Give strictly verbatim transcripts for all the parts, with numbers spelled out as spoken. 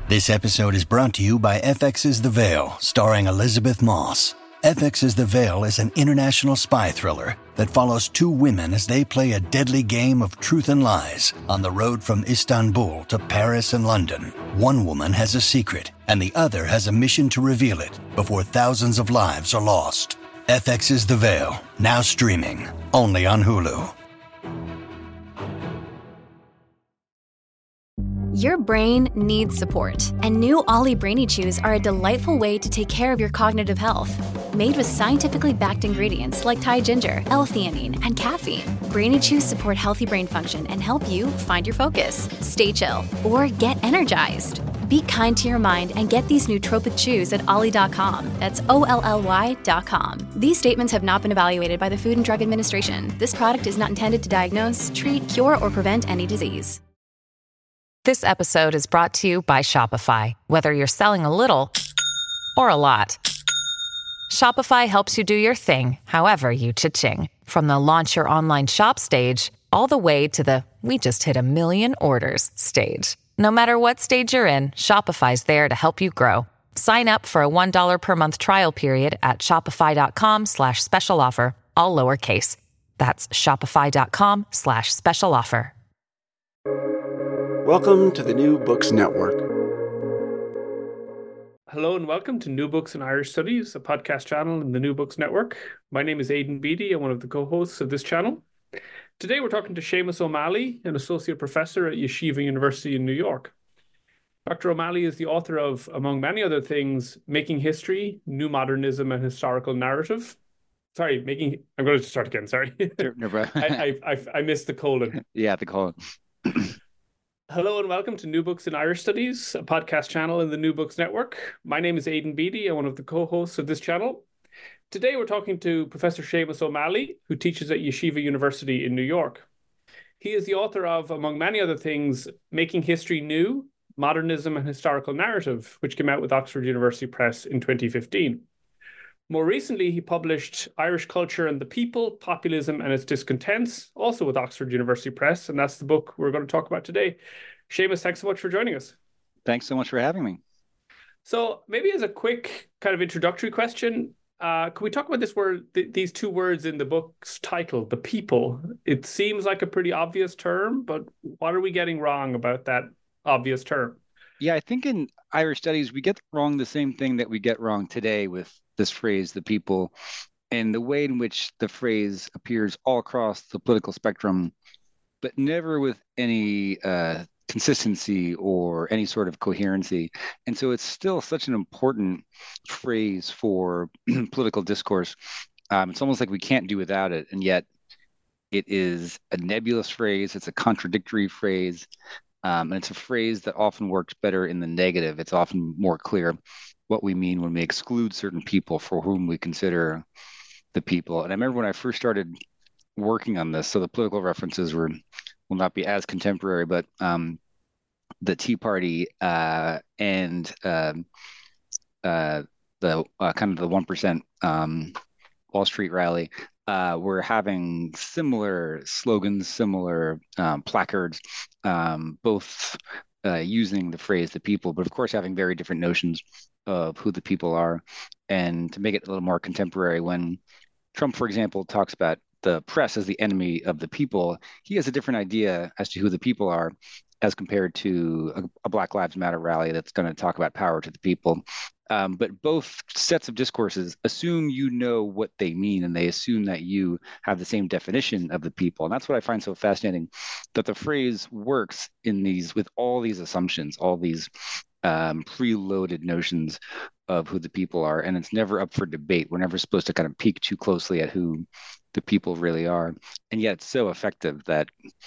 This episode is brought to you by F X's The Veil, starring Elizabeth Moss. F X's The Veil is an international spy thriller that follows two women as they play a deadly game of truth and lies on the road from Istanbul to Paris and London. One woman has a secret, and the other has a mission to reveal it before thousands of lives are lost. F X's The Veil, now streaming, only on Hulu. Your brain needs support, and new Ollie Brainy Chews are a delightful way to take care of your cognitive health. Made with scientifically backed ingredients like Thai ginger, L-theanine, and caffeine, Brainy Chews support healthy brain function and help you find your focus, stay chill, or get energized. Be kind to your mind and get these nootropic chews at ollie dot com. That's O L L Y dot com. These statements have not been evaluated by the Food and Drug Administration. This product is not intended to diagnose, treat, cure, or prevent any disease. This episode is brought to you by Shopify. Whether you're selling a little or a lot, Shopify helps you do your thing, however you cha-ching. From the launch your online shop stage, all the way to the we just hit a million orders stage. No matter what stage you're in, Shopify's there to help you grow. Sign up for a one dollar per month trial period at shopify.com slash special offer, all lowercase. That's shopify.com slash special offer. Welcome to the New Books Network. Hello and welcome to New Books in Irish Studies, a podcast channel in the New Books Network. My name is Aidan Beattie. I'm one of the co-hosts of this channel. Today we're talking to Seamus O'Malley, an associate professor at Yeshiva University in New York. Doctor O'Malley is the author of, among many other things, Making History, New Modernism and Historical Narrative. Sorry, making... I'm going to start again, sorry. No, bro. I, I, I, I missed the colon. Yeah, the colon. Hello and welcome to New Books in Irish Studies, a podcast channel in the New Books Network. My name is Aidan Beattie. I'm one of the co-hosts of this channel. Today we're talking to Professor Seamus O'Malley, who teaches at Yeshiva University in New York. He is the author of, among many other things, Making History New, Modernism and Historical Narrative, which came out with Oxford University Press in twenty fifteen. More recently, he published Irish Culture and the People, Populism and Its Discontents, also with Oxford University Press, and that's the book we're going to talk about today. Seamus, thanks so much for joining us. Thanks so much for having me. So maybe as a quick kind of introductory question, uh, can we talk about this word, th- these two words in the book's title, the people? It seems like a pretty obvious term, but what are we getting wrong about that obvious term? Yeah, I think in Irish studies, we get wrong the same thing that we get wrong today with this phrase, the people, and the way in which the phrase appears all across the political spectrum, but never with any uh, consistency or any sort of coherency. And so it's still such an important phrase for political discourse. Um, it's almost like we can't do without it. And yet it is a nebulous phrase. It's a contradictory phrase. Um, and it's a phrase that often works better in the negative. It's often more clear what we mean when we exclude certain people for whom we consider the people. And I remember when I first started working on this, so the political references were will not be as contemporary, but um, the Tea Party uh, and um, uh, the uh, kind of the one percent um, Wall Street rally uh, were having similar slogans, similar um, placards, um, both uh, using the phrase the people, but of course having very different notions of who the people are. And to make it a little more contemporary, when Trump, for example, talks about the press as the enemy of the people, he has a different idea as to who the people are as compared to a, a Black Lives Matter rally that's going to talk about power to the people. Um, but both sets of discourses assume you know what they mean, and they assume that you have the same definition of the people. And that's what I find so fascinating, that the phrase works in these with all these assumptions, all these um, preloaded notions of who the people are, and it's never up for debate. We're never supposed to kind of peek too closely at who the people really are. And yet it's so effective that,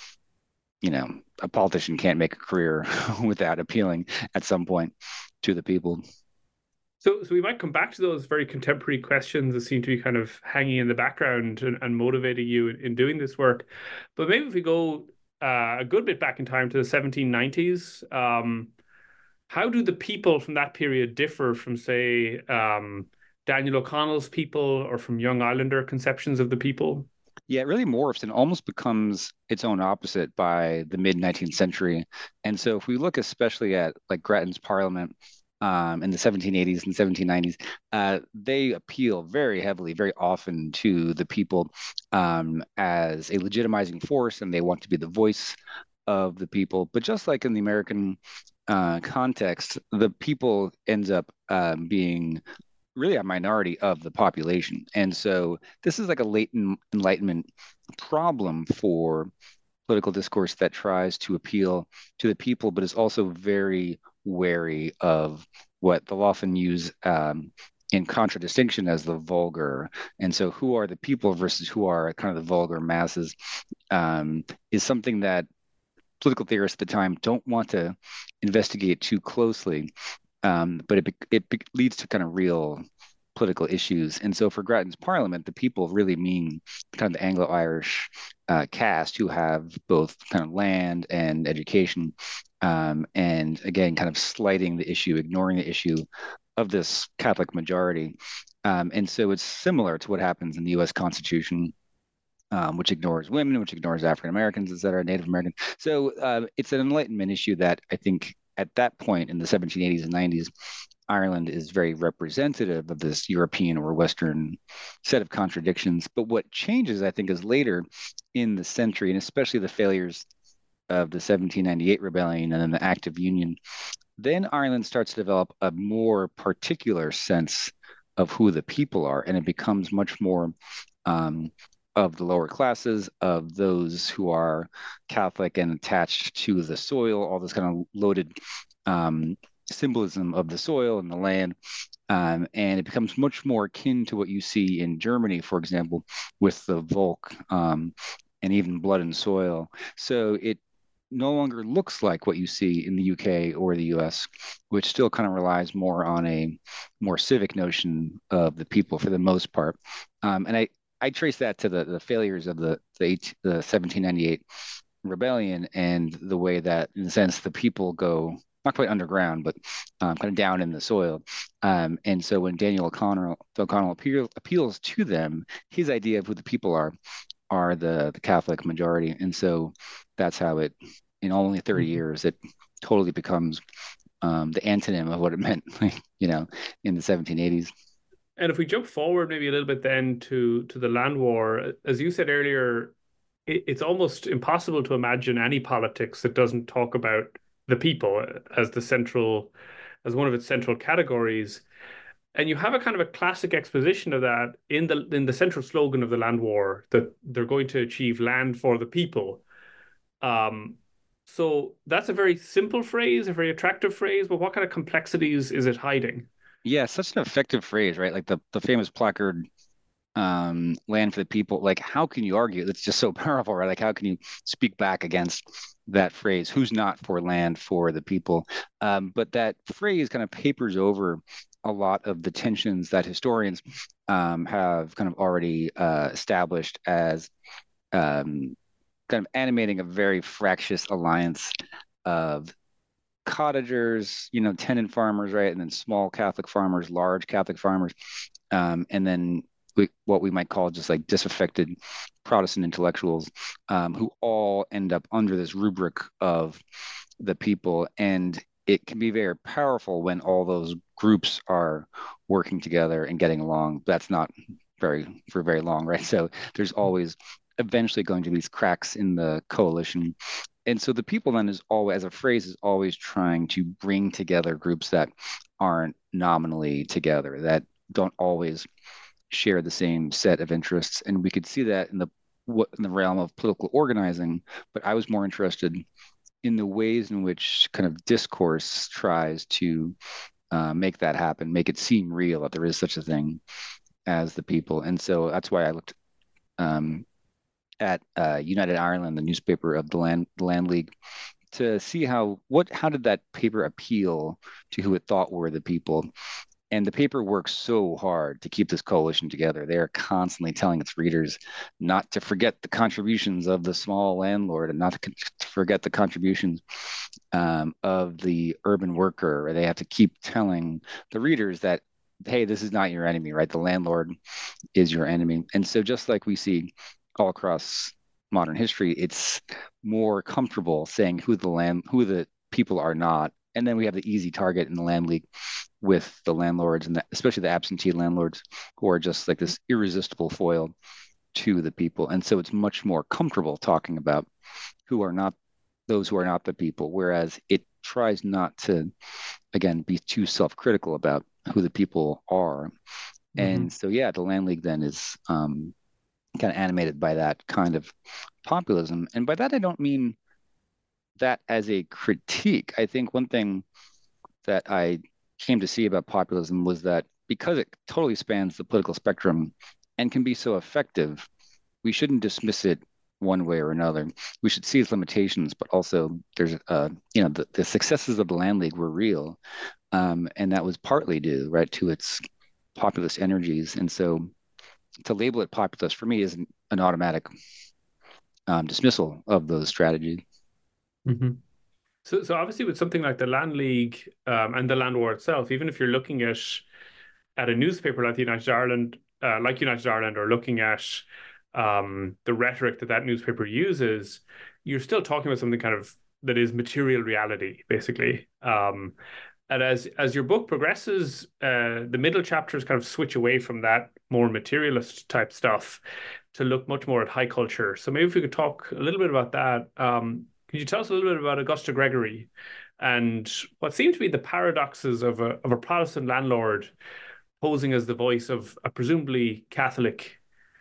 you know, a politician can't make a career without appealing at some point to the people. So, so we might come back to those very contemporary questions that seem to be kind of hanging in the background and, and motivating you in, in doing this work. But maybe if we go uh, a good bit back in time to the seventeen nineties, um, how do the people from that period differ from, say, um, Daniel O'Connell's people or from Young Islander conceptions of the people? Yeah, it really morphs and almost becomes its own opposite by the mid nineteenth century. And so if we look especially at like Grattan's Parliament um, in the seventeen eighties and seventeen nineties, uh, they appeal very heavily, very often to the people um, as a legitimizing force, and they want to be the voice of the people. But just like in the American uh, context, the people ends up um, being really a minority of the population. And so this is like a latent Enlightenment problem for political discourse that tries to appeal to the people, but is also very wary of what they'll often use um, in contradistinction as the vulgar. And so who are the people versus who are kind of the vulgar masses um, is something that political theorists at the time don't want to investigate too closely. Um, but it it leads to kind of real political issues. And so for Grattan's Parliament, the people really mean kind of the Anglo-Irish uh, caste who have both kind of land and education. Um, and again, kind of slighting the issue, ignoring the issue of this Catholic majority. Um, and so it's similar to what happens in the U S Constitution, um, which ignores women, which ignores African Americans, et cetera, Native Americans. So uh, it's an Enlightenment issue that I think at that point in the seventeen eighties and nineties, Ireland is very representative of this European or Western set of contradictions. But what changes, I think, is later in the century, and especially the failures of the seventeen ninety-eight rebellion and then the Act of Union, then Ireland starts to develop a more particular sense of who the people are, and it becomes much more um, of the lower classes, of those who are Catholic and attached to the soil, all this kind of loaded um, symbolism of the soil and the land. Um, and it becomes much more akin to what you see in Germany, for example, with the Volk um, and even Blood and Soil. So it no longer looks like what you see in the U K or the U S, which still kind of relies more on a more civic notion of the people for the most part. Um, and I, I trace that to the, the failures of the, the, the seventeen ninety-eight rebellion and the way that, in a sense, the people go not quite underground, but um, kind of down in the soil. Um, and so when Daniel O'Connell, O'Connell appeal, appeals to them, his idea of who the people are, are the, the Catholic majority. And so that's how it, in only thirty years, it totally becomes um, the antonym of what it meant, you know, in the seventeen eighties. And if we jump forward maybe a little bit then to, to the land war, as you said earlier, it, it's almost impossible to imagine any politics that doesn't talk about the people as the central, as one of its central categories. And you have a kind of a classic exposition of that in the in the central slogan of the land war, that they're going to achieve land for the people. Um, so that's a very simple phrase, a very attractive phrase, but what kind of complexities is it hiding? Yeah, such an effective phrase, right? Like the, the famous placard, um, land for the people. Like, how can you argue? It's just so powerful, right? Like, how can you speak back against that phrase? Who's not for land for the people? Um, but that phrase kind of papers over a lot of the tensions that historians um, have kind of already uh, established as um, kind of animating a very fractious alliance of cottagers, you know, tenant farmers, right? And then small Catholic farmers, large Catholic farmers, um, and then we, what we might call just like disaffected Protestant intellectuals, um, who all end up under this rubric of the people. And it can be very powerful when all those groups are working together and getting along. That's not very for very long, right? So there's always eventually going to be these cracks in the coalition. And so the people then is always, as a phrase, is always trying to bring together groups that aren't nominally together, that don't always share the same set of interests. And we could see that in the in the realm of political organizing. But I was more interested in the ways in which kind of discourse tries to uh, make that happen, make it seem real that there is such a thing as the people. And so that's why I looked um, at uh, United Ireland, the newspaper of the Land the Land League, to see how what how did that paper appeal to who it thought were the people. And the paper works so hard to keep this coalition together. They are constantly telling its readers not to forget the contributions of the small landlord and not to, con- to forget the contributions um, of the urban worker. They have to keep telling the readers that, hey, this is not your enemy, right? The landlord is your enemy. And so just like we see all across modern history, it's more comfortable saying who the land, who the people are not. And then we have the easy target in the land league with the landlords, and the, especially the absentee landlords, who are just like this irresistible foil to the people. And so it's much more comfortable talking about who are not those who are not the people, whereas it tries not to, again, be too self-critical about who the people are. Mm-hmm. And so, yeah, the land league then is um, kind of animated by that kind of populism. And by that, I don't mean that as a critique. I think one thing that I came to see about populism was that because it totally spans the political spectrum and can be so effective, we shouldn't dismiss it one way or another. We should see its limitations, but also there's, uh, you know, the, the successes of the land league were real. Um, and that was partly due, right, to its populist energies. And so to label it populist for me isn't an automatic um, dismissal of those strategies. Mm-hmm. So, so obviously with something like the Land League um, and the Land War itself, even if you're looking at at a newspaper like the United Ireland, uh, like United Ireland, or looking at um, the rhetoric that that newspaper uses, you're still talking about something kind of that is material reality, basically. Um, and as as your book progresses, uh, the middle chapters kind of switch away from that more materialist type stuff to look much more at high culture. So maybe if we could talk a little bit about that. Um, Could you tell us a little bit about Augusta Gregory and what seem to be the paradoxes of a of a Protestant landlord posing as the voice of a presumably Catholic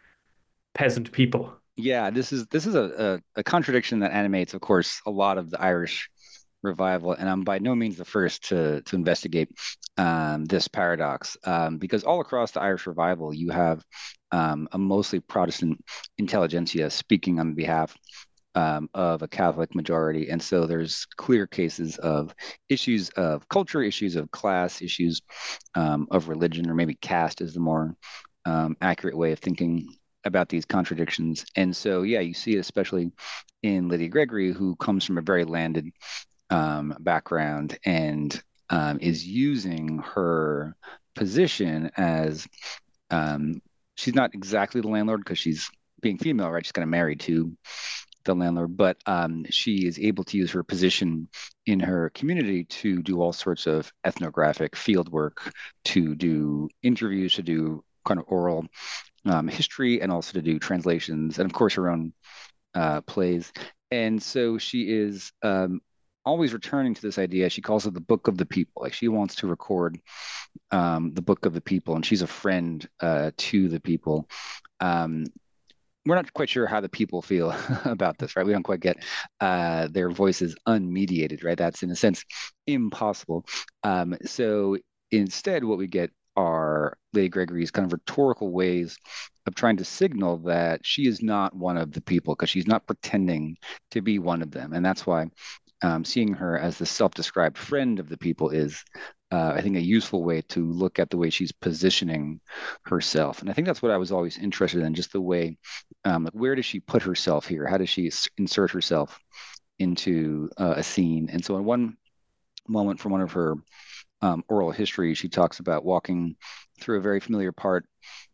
peasant people? Yeah, this is this is a, a, a contradiction that animates, of course, a lot of the Irish revival, and I'm by no means the first to to investigate um, this paradox, um, because all across the Irish revival, you have um, a mostly Protestant intelligentsia speaking on behalf Um, of a Catholic majority. And so there's clear cases of issues of culture, issues of class, issues um, of religion, or maybe caste is the more um, accurate way of thinking about these contradictions. And so, yeah, you see it especially in Lydia Gregory, who comes from a very landed um, background and um, is using her position as um, she's not exactly the landlord because she's being female, right? She's kind of married to the landlord, but um, she is able to use her position in her community to do all sorts of ethnographic field work, to do interviews, to do kind of oral um, history, and also to do translations, and of course her own uh, plays. And so she is um, always returning to this idea. She calls it the book of the people. Like she wants to record um, the book of the people, and she's a friend uh, to the people. Um, we're not quite sure how the people feel about this, right? We don't quite get uh, their voices unmediated, right? That's in a sense impossible. Um, so instead, what we get are Lady Gregory's kind of rhetorical ways of trying to signal that she is not one of the people, because she's not pretending to be one of them. And that's why um, seeing her as the self-described friend of the people is, uh, I think, a useful way to look at the way she's positioning herself. And I think that's what I was always interested in, just the way, um, where does she put herself here? How does she insert herself into uh, a scene? And so in one moment from one of her um, oral history, she talks about walking through a very familiar part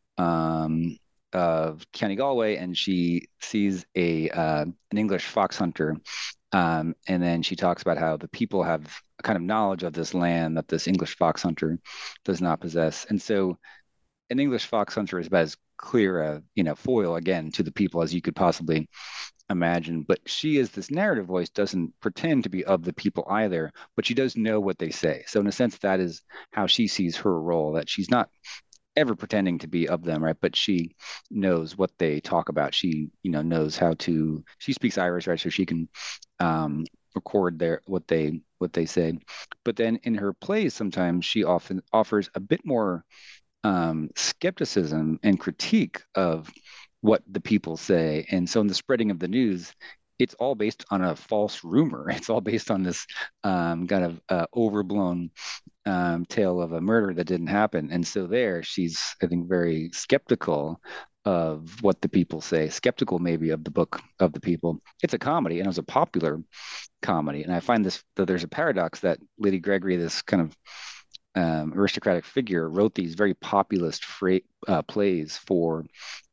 um, of County Galway, and she sees a uh, an English fox hunter. Um, and then she talks about how the people have a kind of knowledge of this land that this English fox hunter does not possess. And so an English fox hunter is about as clear a, you know, foil again to the people as you could possibly imagine. But she, as this narrative voice, doesn't pretend to be of the people either, but she does know what they say. So in a sense, that is how she sees her role, that she's not ever pretending to be of them, right? But she knows what they talk about. She, you know, knows how to, she speaks Irish, right? So she can um, record their, what they, what they say. But then in her plays, sometimes she often offers a bit more um, skepticism and critique of what the people say. And so in the spreading of the news, it's all based on a false rumor. It's all based on this um, kind of uh, overblown um, tale of a murder that didn't happen. And so there, she's, I think, very skeptical of what the people say, skeptical maybe of the book of the people. It's a comedy, and it was a popular comedy. And I find this, that there's a paradox that Lady Gregory, this kind of um, aristocratic figure, wrote these very populist fra- uh, plays for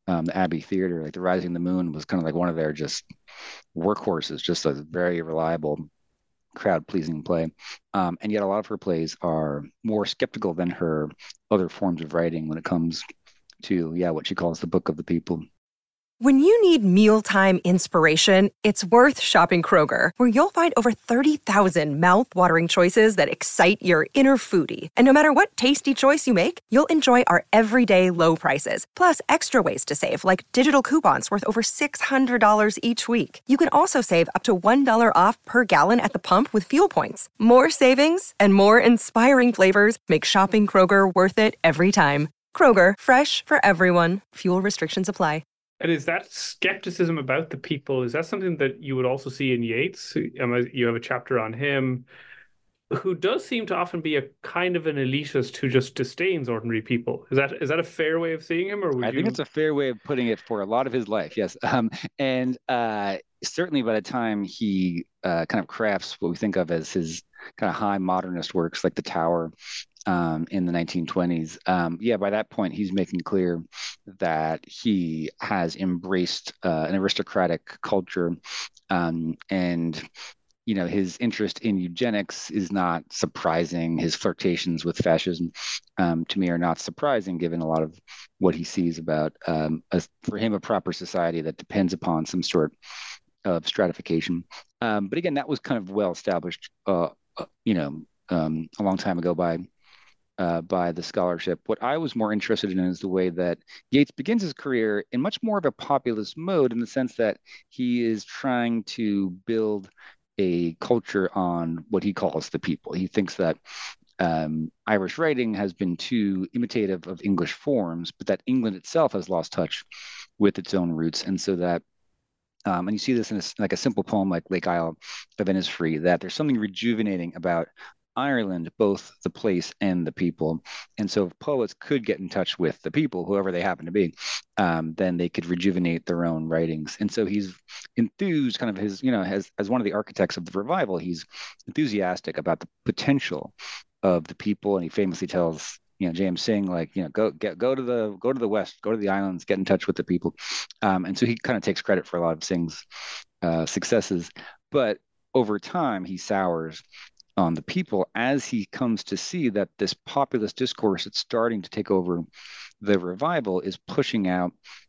um, the Abbey Theater, like The Rising of the Moon was kind of like one of their just workhorses, just a very reliable crowd-pleasing play. Um, and yet a lot of her plays are more skeptical than her other forms of writing when it comes to, yeah, what she calls the Book of the People. When you need mealtime inspiration, it's worth shopping Kroger, where you'll find over thirty thousand mouth-watering choices that excite your inner foodie. And no matter what tasty choice you make, you'll enjoy our everyday low prices, plus extra ways to save, like digital coupons worth over six hundred dollars each week. You can also save up to one dollar off per gallon at the pump with fuel points. More savings and more inspiring flavors make shopping Kroger worth it every time. Kroger, fresh for everyone. Fuel restrictions apply. And is that skepticism about the people, is that something that you would also see in Yeats? You have a chapter on him, who does seem to often be a kind of an elitist who just disdains ordinary people. Is that is that a fair way of seeing him? Or would I you... think it's a fair way of putting it for a lot of his life, yes. Um, and uh, certainly by the time he uh, kind of crafts what we think of as his kind of high modernist works, like The Tower, Um, in the nineteen twenties. Um, yeah, by that point, he's making clear that he has embraced uh, an aristocratic culture, um, and you know his interest in eugenics is not surprising. His flirtations with fascism, um, to me, are not surprising, given a lot of what he sees about um, a, for him a proper society that depends upon some sort of stratification. Um, but again, that was kind of well established, uh, uh, you know, um, a long time ago by. Uh, by the scholarship. What I was more interested in is the way that Yeats begins his career in much more of a populist mode, in the sense that he is trying to build a culture on what he calls the people. He thinks that um, Irish writing has been too imitative of English forms, but that England itself has lost touch with its own roots. And so that Um, and you see this in a, like a simple poem like Lake Isle of Innisfree, that there's something rejuvenating about Ireland, both the place and the people. And so if poets could get in touch with the people, whoever they happen to be, um, then they could rejuvenate their own writings. And so he's enthused, kind of his, you know, as, as one of the architects of the revival, he's enthusiastic about the potential of the people. And he famously tells, you know, James Synge, like, you know, go get go to the go to the west, go to the islands, get in touch with the people. Um, and so he kind of takes credit for a lot of Synge's uh, successes. But over time, he sours on the people as he comes to see that this populist discourse that's starting to take over the revival is pushing out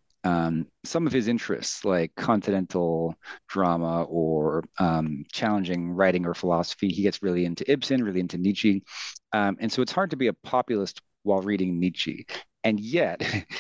um, some of his interests, like continental drama or um, challenging writing or philosophy. He gets really into Ibsen, really into Nietzsche. Um, and so it's hard to be a populist while reading Nietzsche. And yet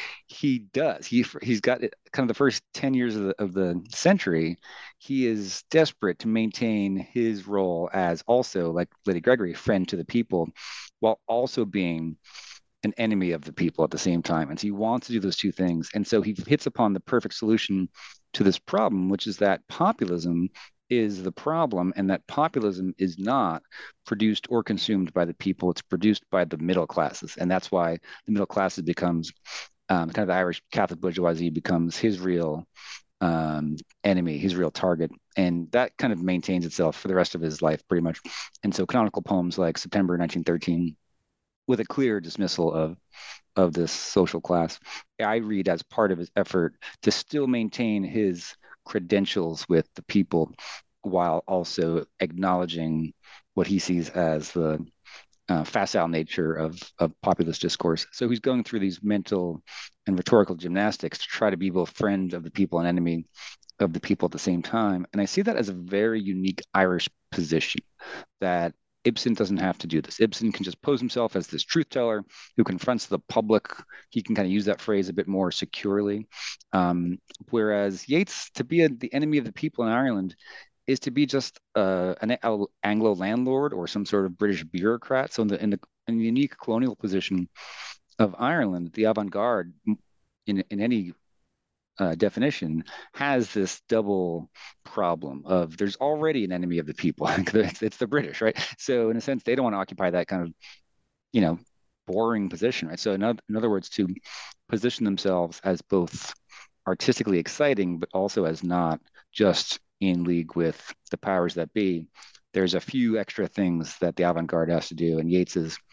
he does. He, he's got kind of the first ten years of the, of the century. He is desperate to maintain his role as also, like Lady Gregory, friend to the people, while also being an enemy of the people at the same time. And so he wants to do those two things. And so he hits upon the perfect solution to this problem, which is that populism is the problem, and that populism is not produced or consumed by the people. It's produced by the middle classes. And that's why the middle classes becomes um, kind of the Irish Catholic bourgeoisie becomes his real um, enemy, his real target. And that kind of maintains itself for the rest of his life, pretty much. And so canonical poems like September nineteen thirteen, with a clear dismissal of of this social class, I read as part of his effort to still maintain his credentials with the people, while also acknowledging what he sees as the uh, facile nature of, of populist discourse. So he's going through these mental and rhetorical gymnastics to try to be both friend of the people and enemy of the people at the same time. And I see that as a very unique Irish position, that Ibsen doesn't have to do this. Ibsen can just pose himself as this truth teller who confronts the public. He can kind of use that phrase a bit more securely. Um, whereas Yeats, to be a, the enemy of the people in Ireland, is to be just uh, an Anglo landlord or some sort of British bureaucrat. So in the, in the, in the unique colonial position of Ireland, the avant-garde in, in any Uh, definition has this double problem of there's already an enemy of the people. it's, it's the British, right? So in a sense, they don't want to occupy that kind of, you know, boring position, right? So in other, in other words, to position themselves as both artistically exciting, but also as not just in league with the powers that be, there's a few extra things that the avant-garde has to do. And Yeats is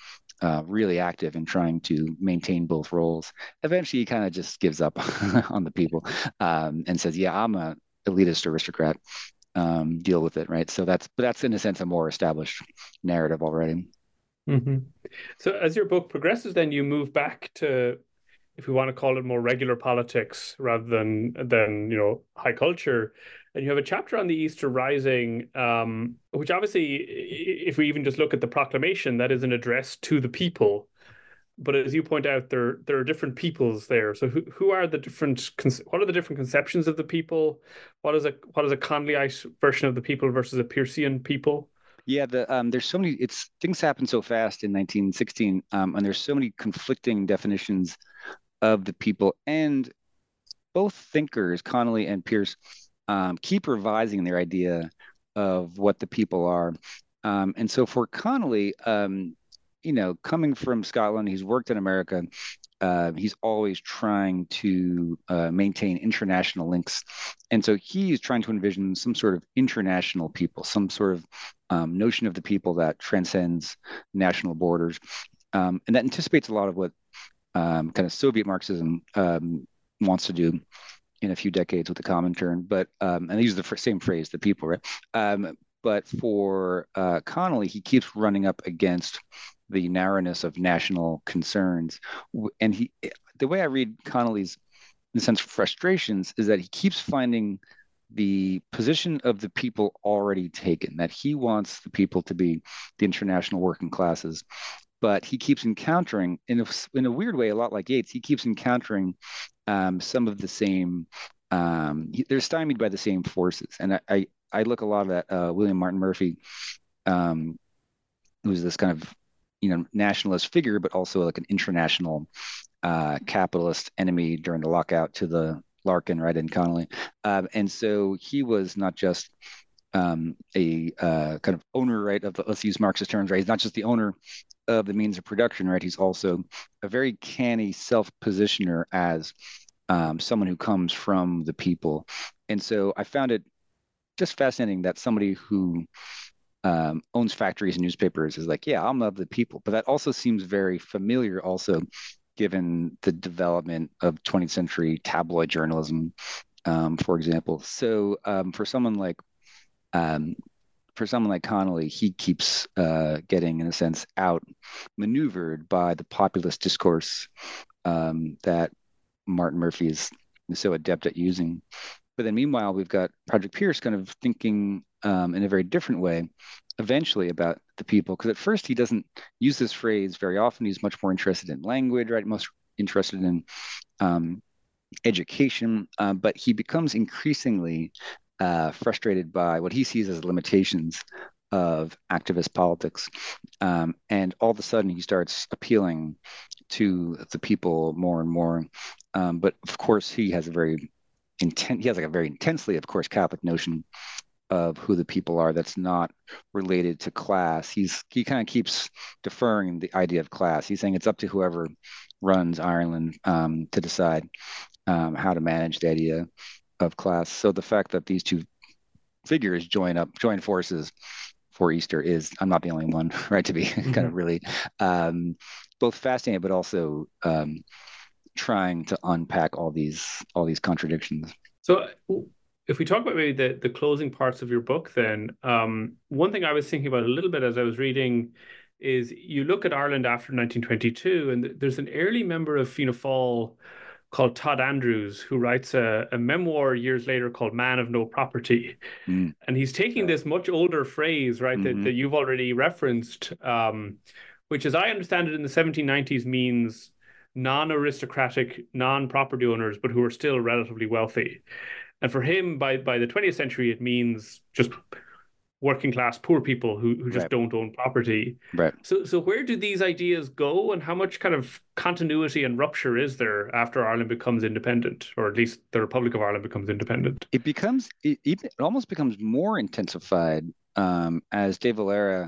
uh, really active in trying to maintain both roles. Eventually, he kind of just gives up on the people um, and says, "Yeah, I'm a elitist aristocrat. Um, deal with it." Right. So that's, but that's in a sense a more established narrative already. Mm-hmm. So as your book progresses, then you move back to, if we want to call it, more regular politics rather than than you know high culture. And you have a chapter on the Easter Rising, um, which obviously, if we even just look at the proclamation, that is an address to the people. But as you point out, there there are different peoples there. So who who are the different? What are the different conceptions of the people? What is a what is a Conleyite version of the people versus a Peircean people? Yeah, the um, there's so many. It's things happen so fast in nineteen sixteen, um, and there's so many conflicting definitions of the people, and both thinkers, Connolly and Peirce, um, keep revising their idea of what the people are. Um, and so for Connolly, um, you know, coming from Scotland, he's worked in America. Uh, he's always trying to uh, maintain international links. And so he is trying to envision some sort of international people, some sort of um, notion of the people that transcends national borders. Um, and that anticipates a lot of what um, kind of Soviet Marxism um, wants to do in a few decades with the Comintern. But, um, and they use the f- same phrase, the people, right? Um, but for uh, Connolly, he keeps running up against the narrowness of national concerns. And he, the way I read Connolly's, in a sense, frustrations is that he keeps finding the position of the people already taken, that he wants the people to be the international working classes. But he keeps encountering, in a, in a weird way, a lot like Yeats, he keeps encountering um, some of the same, um, he, they're stymied by the same forces. And I, I, I look a lot at uh, William Martin Murphy, um, who's this kind of, you know, nationalist figure, but also like an international uh, capitalist enemy during the lockout to the Larkin, right, in Connolly. Um, and so he was not just um, a uh, kind of owner, right, of the, let's use Marxist terms, right? He's not just the owner of the means of production, right? He's also a very canny self-positioner as um, someone who comes from the people. And so I found it just fascinating that somebody who um, owns factories and newspapers is like, yeah, I'm of the people. But that also seems very familiar also, given the development of twentieth century tabloid journalism, um, for example. So um, for someone like um, for someone like Connolly, he keeps uh, getting, in a sense, outmaneuvered by the populist discourse um, that Martin Murphy is so adept at using. But then meanwhile, we've got Padraig Pearse kind of thinking um, in a very different way, eventually, about the people. Because at first he doesn't use this phrase very often. He's much more interested in language, right? Most interested in um, education. Uh, but he becomes increasingly uh, frustrated by what he sees as limitations of activist politics. Um, and all of a sudden he starts appealing to the people more and more. Um, but of course, he has a very intent, he has like a very intensely, of course, Catholic notion of who the people are that's not related to class. He's he kind of keeps deferring the idea of class. He's saying it's up to whoever runs Ireland um, to decide um, how to manage the idea of class. So the fact that these two figures join up, join forces for Easter is, I'm not the only one, right, to be mm-hmm. kind of really um, both fascinating, but also um, trying to unpack all these all these contradictions. So if we talk about maybe the, the closing parts of your book, then um, one thing I was thinking about a little bit as I was reading is you look at Ireland after nineteen twenty-two, and there's an early member of Fianna Fáil called Todd Andrews, who writes a, a memoir years later called Man of No Property. Mm. And he's taking this much older phrase, right, mm-hmm. that, that you've already referenced, um, which, as I understand it, in the seventeen nineties means non-aristocratic, non-property owners, but who are still relatively wealthy. And for him, by, by the twentieth century, it means just working class poor people who, who just right. don't own property. Right. So so where do these ideas go, and how much kind of continuity and rupture is there after Ireland becomes independent, or at least the Republic of Ireland becomes independent? It becomes, it, it almost becomes more intensified um, as De Valera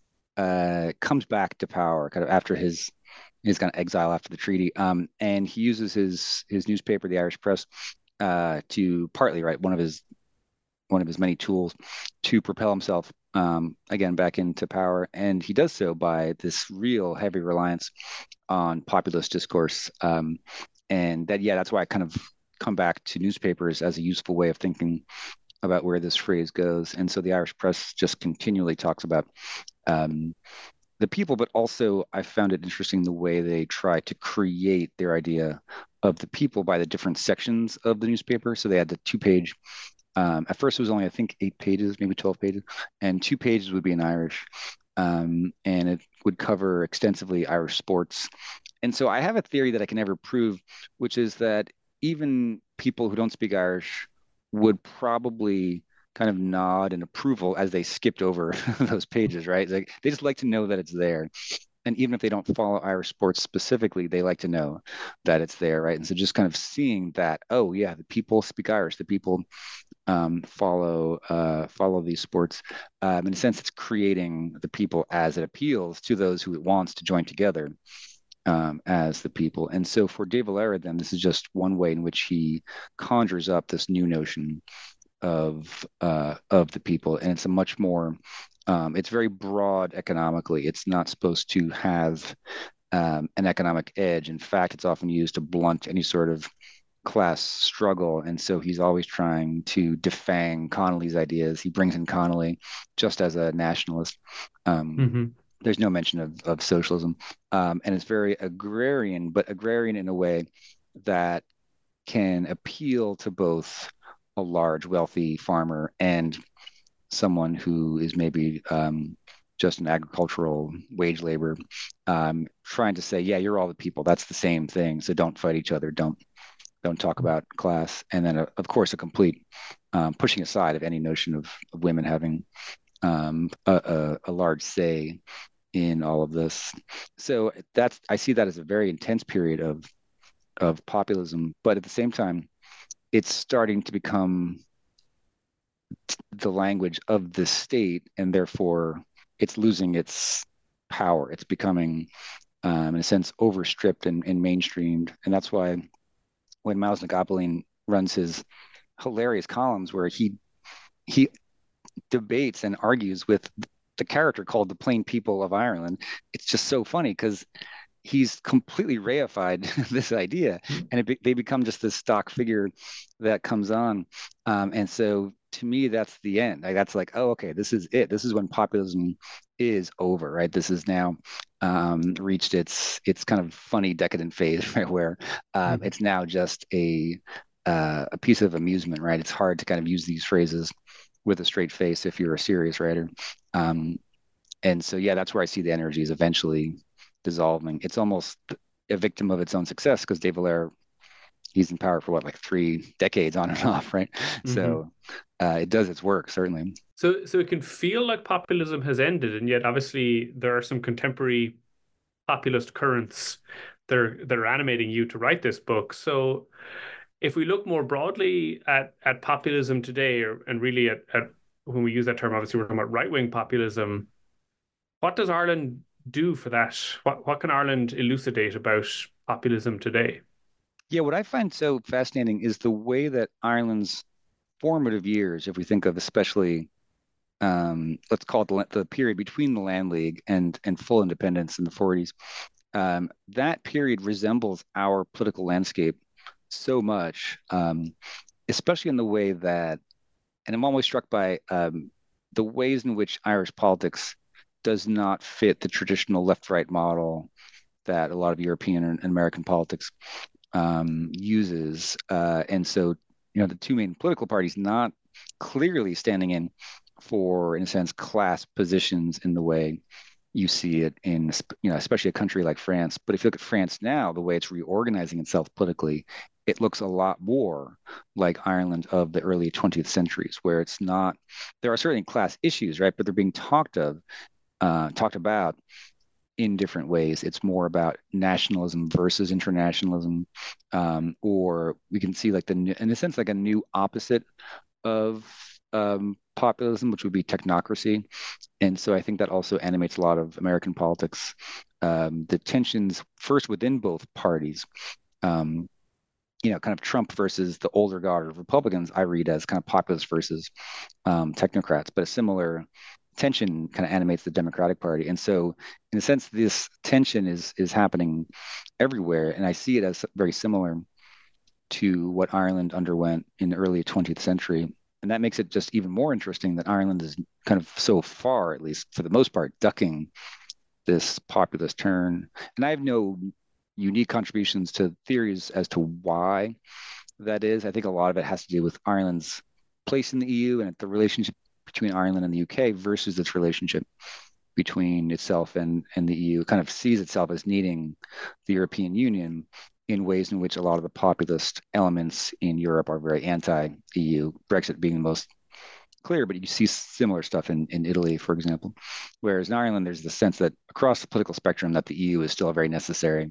uh, comes back to power, kind of after his his kind of exile after the treaty, um, and he uses his his newspaper, the Irish Press, uh, to partly write one of his one of his many tools to propel himself um, again, back into power. And he does so by this real heavy reliance on populist discourse. Um, and that, yeah, that's why I kind of come back to newspapers as a useful way of thinking about where this phrase goes. And so the Irish press just continually talks about um, the people, but also I found it interesting the way they try to create their idea of the people by the different sections of the newspaper. So they had the two-page, um, at first it was only, I think, eight pages, maybe twelve pages, and two pages would be in Irish. Um, and it would cover extensively Irish sports. And so I have a theory that I can never prove, which is that even people who don't speak Irish would probably kind of nod in approval as they skipped over those pages, right? It's like they just like to know that it's there. And even if they don't follow Irish sports specifically, they like to know that it's there, right? And so just kind of seeing that, oh yeah, the people speak Irish, the people um, follow uh, follow these sports. Um, in a sense, it's creating the people as it appeals to those who it wants to join together um, as the people. And so for De Valera, then, this is just one way in which he conjures up this new notion of uh, of the people, and it's a much more um, it's very broad economically. It's not supposed to have um, an economic edge. In fact, it's often used to blunt any sort of class struggle. And so he's always trying to defang Connolly's ideas. He brings in Connolly just as a nationalist. Um, mm-hmm. There's no mention of, of socialism. Um, and it's very agrarian, but agrarian in a way that can appeal to both a large, wealthy farmer and someone who is maybe um, just an agricultural wage labor, um, trying to say, yeah, you're all the people. That's the same thing. So don't fight each other. Don't don't talk about class. And then, uh, of course, a complete um, pushing aside of any notion of, of women having um, a, a, a large say in all of this. So that's I see that as a very intense period of of populism. But at the same time, it's starting to become the language of the state, and therefore it's losing its power. It's becoming, um, in a sense, overstripped and, and mainstreamed. And that's why when Miles Nagopoulin runs his hilarious columns where he he debates and argues with the character called the plain people of Ireland, it's just so funny because he's completely reified this idea, and it be, they become just this stock figure that comes on. Um, and so to me, that's the end. Like, that's like, oh, okay, this is it. This is when populism is over, right? This has now um, reached its its kind of funny decadent phase, right? Where um, mm-hmm. it's now just a uh, a piece of amusement, right? It's hard to kind of use these phrases with a straight face if you're a serious writer. Um, and so, yeah, that's where I see the energy is eventually dissolving. It's almost a victim of its own success because De Valera, he's in power for what, like three decades on and off, right? Mm-hmm. So uh, it does its work, certainly. So, so it can feel like populism has ended, and yet obviously there are some contemporary populist currents that are, that are animating you to write this book. So if we look more broadly at, at populism today, or, and really at, at when we use that term, obviously we're talking about right-wing populism, what does Ireland do for that? What what can Ireland elucidate about populism today? Yeah, what I find so fascinating is the way that Ireland's formative years, if we think of especially, um, let's call it the, the period between the Land League and, and full independence in the forties, um, that period resembles our political landscape so much, um, especially in the way that, and I'm always struck by um, the ways in which Irish politics does not fit the traditional left-right model that a lot of European and American politics um, uses. Uh, and so, you know, the two main political parties not clearly standing in for, in a sense, class positions in the way you see it in, you know, especially a country like France. But if you look at France now, the way it's reorganizing itself politically, it looks a lot more like Ireland of the early twentieth centuries, where it's not, there are certainly class issues, right? But they're being talked of, uh, talked about in different ways. It's more about nationalism versus internationalism, um, or we can see like the, in a sense, like a new opposite of um, populism, which would be technocracy. And so I think that also animates a lot of American politics. Um, the tensions first within both parties, um, you know, kind of Trump versus the older guard of Republicans, I read as kind of populist versus um, technocrats, but a similar tension kind of animates the Democratic Party. And so in a sense, this tension is is happening everywhere. And I see it as very similar to what Ireland underwent in the early twentieth century. And that makes it just even more interesting that Ireland is kind of so far, at least for the most part, ducking this populist turn. And I have no unique contributions to theories as to why that is. I think a lot of it has to do with Ireland's place in the E U and the relationship between Ireland and the U K versus its relationship between itself and, and the E U. It kind of sees itself as needing the European Union in ways in which a lot of the populist elements in Europe are very anti-E U, Brexit being the most clear, but you see similar stuff in, in Italy, for example. Whereas in Ireland, there's the sense that across the political spectrum that the E U is still a very necessary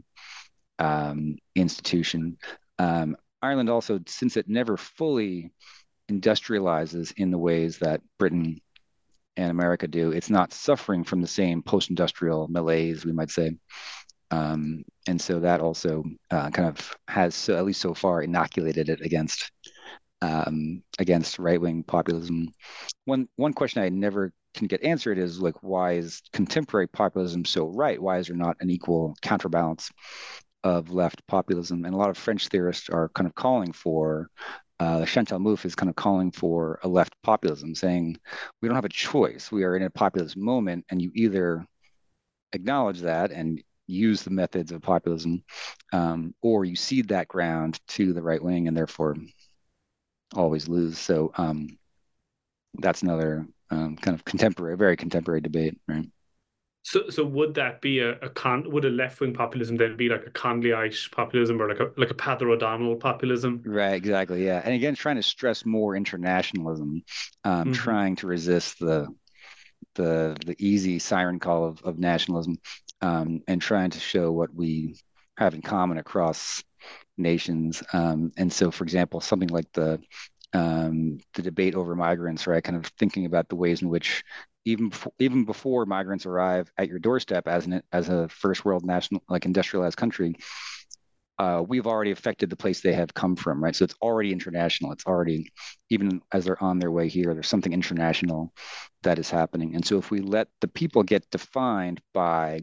um, institution. Um, Ireland also, since it never fully industrializes in the ways that Britain and America do, it's not suffering from the same post-industrial malaise, we might say. Um, and so that also uh, kind of has, so, at least so far, inoculated it against um, against right-wing populism. One one question I never can get answered is like, why is contemporary populism so right? Why is there not an equal counterbalance of left populism? And a lot of French theorists are kind of calling for, uh, Chantal Mouffe is kind of calling for a left populism, saying we don't have a choice. We are in a populist moment, and you either acknowledge that and use the methods of populism, um, or you cede that ground to the right wing and therefore always lose. So um, that's another um, kind of contemporary, very contemporary debate, right? So, so would that be a, a con? Would a left-wing populism then be like a Conleyite populism or like a like a Peadar O'Donnell populism? Right, exactly, yeah. And again, trying to stress more internationalism, um, mm-hmm. trying to resist the the the easy siren call of, of nationalism, um, and trying to show what we have in common across nations. Um, and so, for example, something like the um, the debate over migrants, right? Kind of thinking about the ways in which even before, even before migrants arrive at your doorstep as an as a first world national, like industrialized country, uh, we've already affected the place they have come from, right? So it's already international. It's already, even as they're on their way here, there's something international that is happening. And so if we let the people get defined by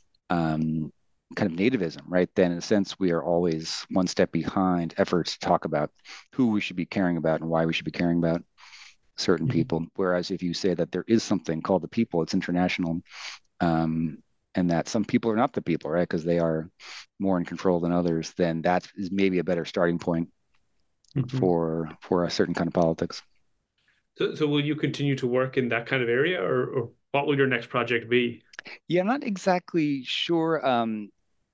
um, kind of nativism, right, then in a sense, we are always one step behind efforts to talk about who we should be caring about and why we should be caring about certain mm-hmm. people. Whereas if you say that there is something called the people, it's international, um, and that some people are not the people, right, because they are more in control than others, then that is maybe a better starting point mm-hmm. for for a certain kind of politics. So, so will you continue to work in that kind of area, or, or what will your next project be? Yeah, I'm not exactly sure. Um,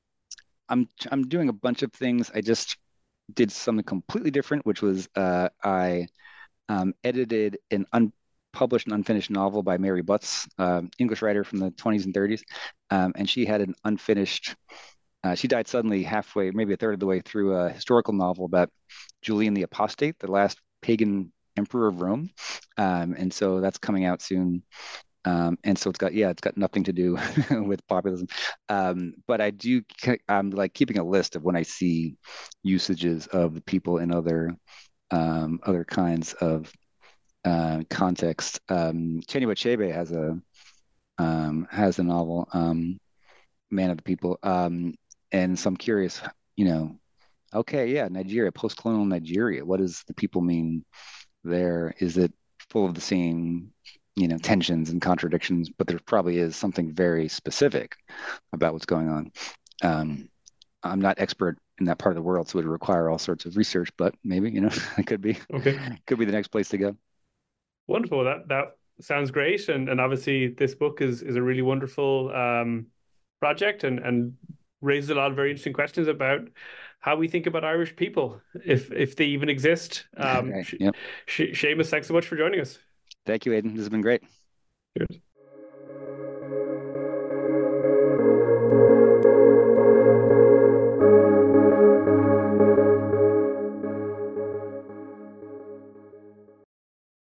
I'm I'm doing a bunch of things. I just did something completely different, which was uh, I um, edited an unpublished and unfinished novel by Mary Butts, um, English writer from the twenties and thirties, um, and she had an unfinished. Uh, she died suddenly halfway, maybe a third of the way through a historical novel about Julian the Apostate, the last pagan emperor of Rome, um, and so that's coming out soon. Um, and so it's got, yeah, it's got nothing to do with populism. Um, but I do, I'm like keeping a list of when I see usages of the people in other, um, other kinds of uh, context. Um, Chinua Achebe has a, um, has a novel, um, Man of the People. Um, and so I'm curious, you know, okay, yeah, Nigeria, post-colonial Nigeria, what does the people mean there? Is it full of the same, you know, tensions and contradictions, but there probably is something very specific about what's going on. Um, I'm not expert in that part of the world, so it would require all sorts of research, but maybe, you know, it could be, okay. could be the next place to go. Wonderful. That, that sounds great. And, and obviously this book is, is a really wonderful um, project and, and raises a lot of very interesting questions about how we think about Irish people, if, if they even exist. Um, right. Yep. Seamus, thanks so much for joining us. Thank you, Aidan. This has been great. Good.